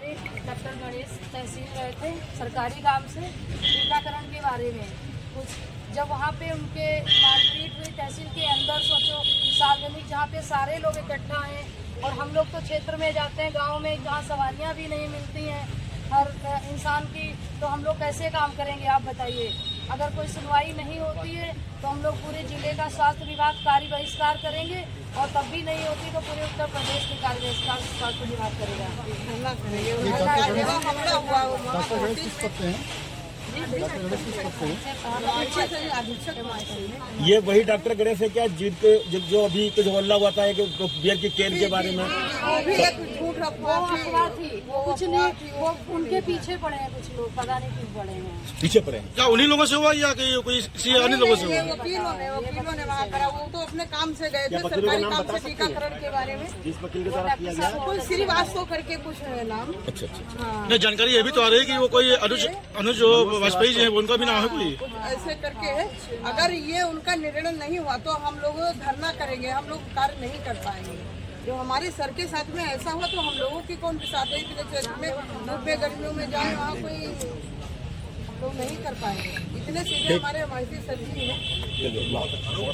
Doctor Ganesh तहसील गए थे सरकारी काम से टीकाकरण के बारे में कुछ। जब वहाँ पे उनके मारपीट हुई तहसील के अंदर, सोचो सार्वजनिक जहाँ पे सारे लोग इकट्ठा हैं, और हम लोग तो क्षेत्र में जाते हैं, गांव में जहाँ सवारियाँ भी नहीं मिलती हैं हर इंसान की, तो हम लोग कैसे काम करेंगे आप बताइए। अगर कोई सुनवाई नहीं होती है तो हम लोग पूरे जिले का स्वास्थ्य विभाग कार्य बहिष्कार करेंगे, और तब भी नहीं होती तो पूरे उत्तर प्रदेश में कार्य बहिष्कार स्वास्थ्य विभाग करेगा। ये वही डॉक्टर गणेश है क्या जो अभी कुछ हल्ला हुआ था कि बियर की केन के बारे में? अफवाह थी, वो कुछ नहीं, वो उनके पीछे पड़े हैं कुछ लोग, पता नहीं क्यों पड़े हैं पीछे पड़े हैं। क्या उन्हीं लोगों से हुआ या कोई अन्य लोगों से हुआ? वकीलों ने वहाँ करा, वो तो अपने काम से गए थे सरकारी काम से टीकाकरण के बारे में। जिस वकील के द्वारा किया गया कोई श्रीवास्तव करके कुछ है नाम। अच्छा। नहीं, जानकारी ये भी तो आ रही है कि वो कोई अनुज वाजपेयी जी है, उनका भी नाम है कोई ऐसे करके है। अगर ये उनका निर्णय नहीं हुआ तो हम लोग धरना करेंगे, हम लोग कार्य नहीं कर पाएंगे। जो हमारे सर के साथ में ऐसा हुआ तो हम लोगों की कौन साथ है, इतने क्षेत्र में धूप में गर्मियों में जाए, वहाँ कोई लोग नहीं कर पाएंगे। इतने सीधे हमारे सर जी हैं।